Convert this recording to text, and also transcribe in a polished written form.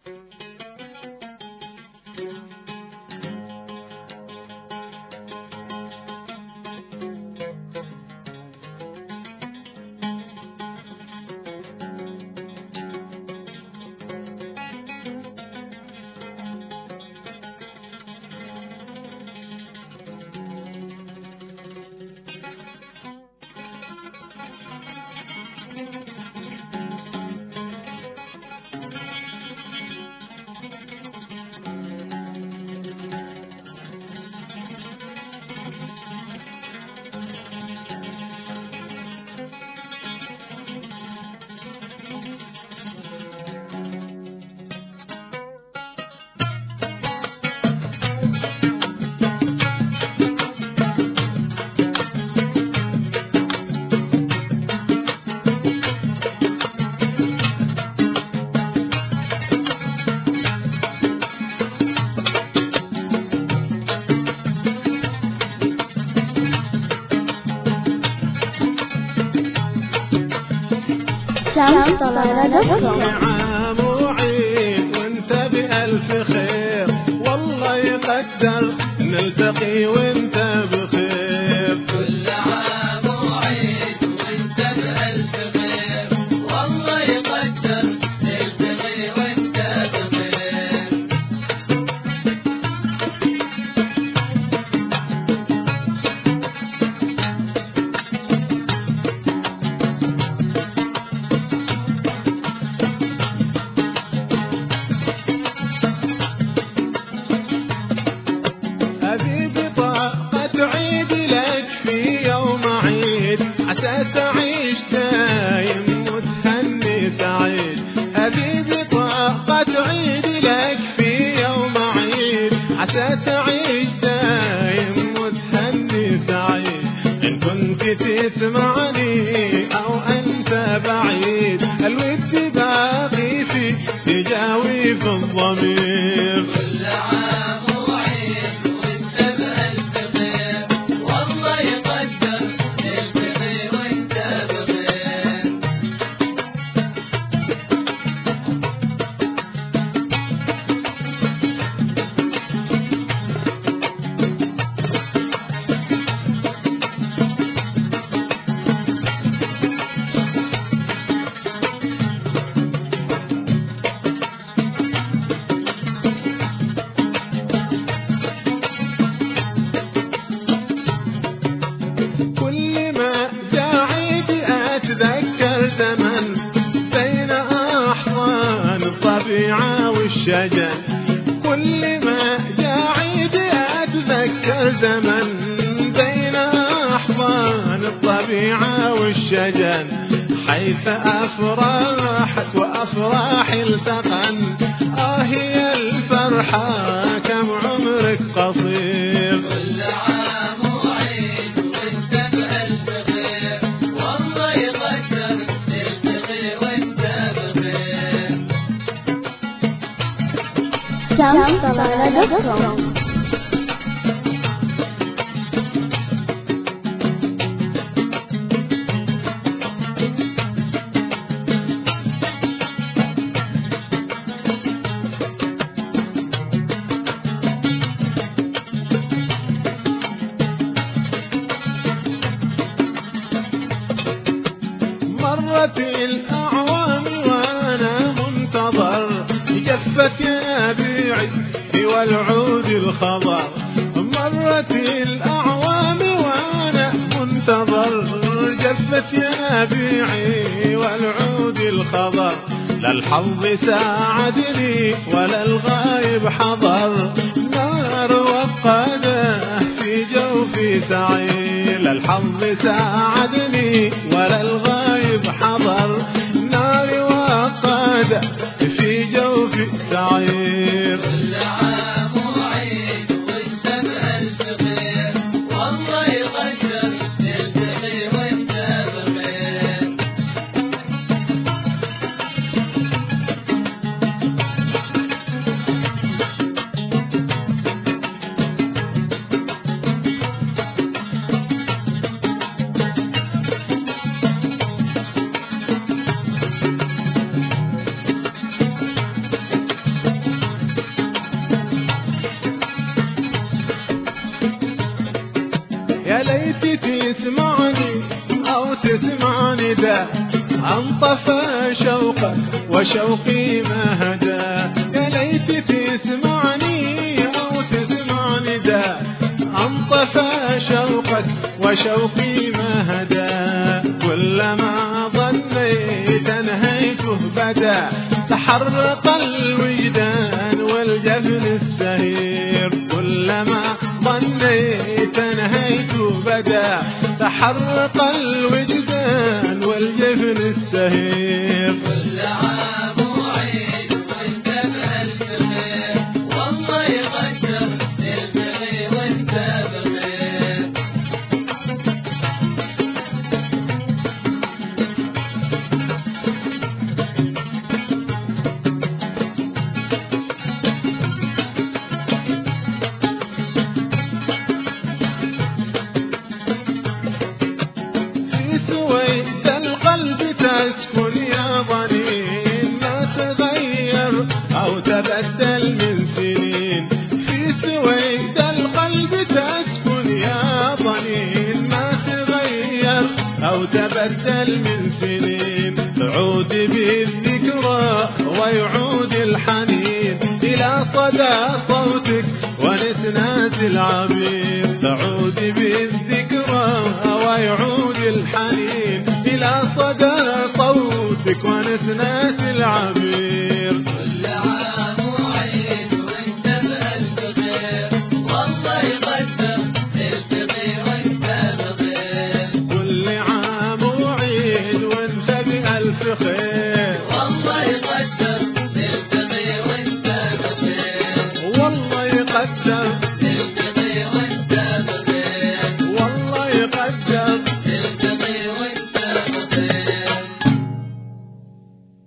عام وعيد وانت بألف خير، والله يقدر نلتقي وانت بخير. كل عام وعيد وانت بألف خير، والله يقدر نلتقي وانت بخير. عسى تعيش دايم وتهني سعيد، حبيبي طاقة عيد لك في يوم عيد. عسى تعيش دايم وتهني سعيد، إن كنت تسمعني أو أنت بعيد، الود باقي في تجاوب الضمير. كل عام وعيد وانت بألف خير، والله يقدر نلتقي وانت بخير. كل ما جاء عيد أتذكر زمن بين أحضان الطبيعة والشجن. كل ما جاء عيد أتذكر زمن بين أحضان الطبيعة والشجن، حيث أفراحك وأفراح التقن. هي الفرحة كم عمرك قصير. كل عام وعيد وانت بألف خير، والله يقدر نلتقي وانت بخير. مرت الأعوام وأنا منتظر، جفت ينابيعي والعود الخضر. مرت الأعوام وأنا منتظر، جفت ينابيعي والعود الخضر. لا الحظ ساعدني ولا الغايب حضر، نار وقاده في جوفي سعير. لا الحظ ساعدني ولا الغايب حضر، نار وقاده في جوفي سعير. كل عام وعيد وانت بألف خير، والله يقدر نلتقي وانت بخير. بدا انطفى شوقك وشوقي ما هدى يا ليت تسمعني او تسمع ندى انطفى شوقك وشوقي ما هدى كلما ظنيت انهيته بدا تحرق الوجدان والجفن السهير كلما ظنيت انهيته بدا تحرق الوجدان والجفن السهير كل عام وعيد وانت بألف خير والله يقدر نلتقي وانت بخير سويت القلب تسكن يا ضنين ما تغير أو تبدل من سنين في سويت القلب تسكن يا ضنين ما تغير أو تبدل من سنين تعود بالذكرى ويعود الحنين إلى صدى صوتك ونسنات العبير تعود بالذكرى ويعود الحنين إلى صدى صوتك ونسنات العبير كل عام وعيد وانت بألف خير والله يقدر نلتقي وانت بخير كل عام وعيد وانت بألف خير